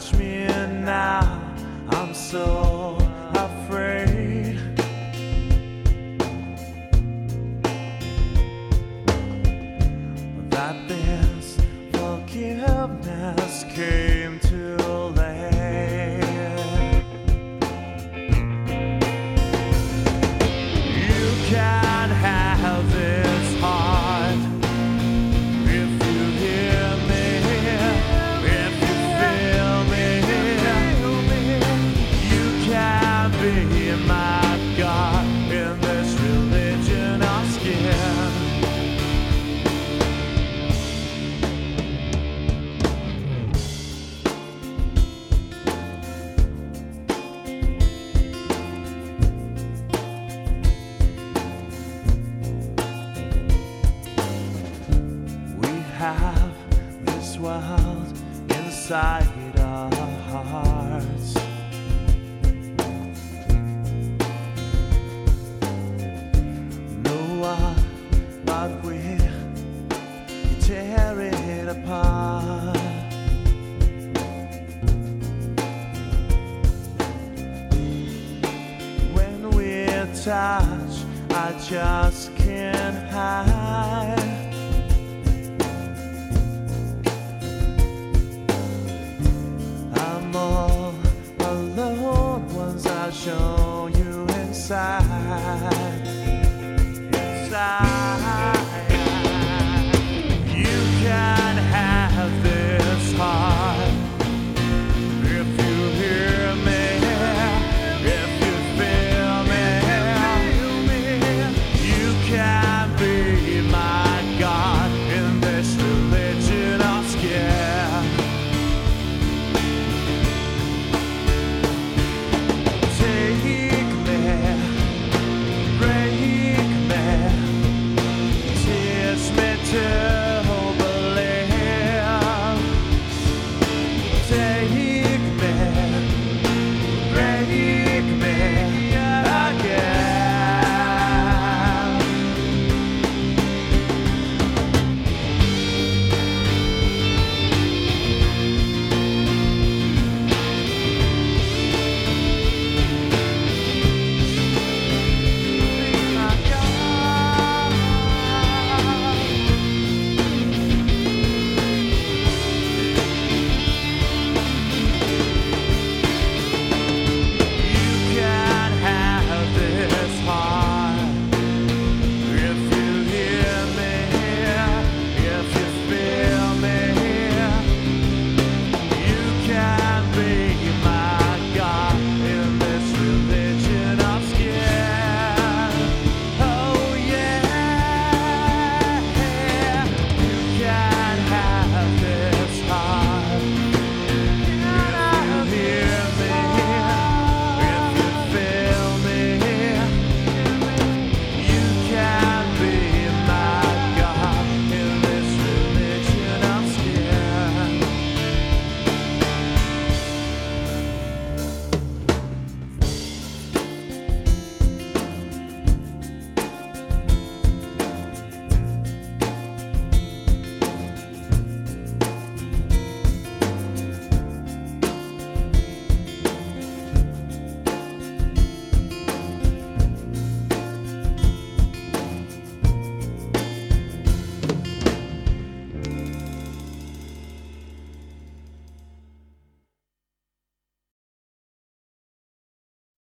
touch me now, I'm so afraid. That this forgiveness came too late. You can't have this heart if you hear me, if you feel me. You can't be my God in this religion of skin. Have this world inside our hearts. No one but we tear it apart. When we touch, I just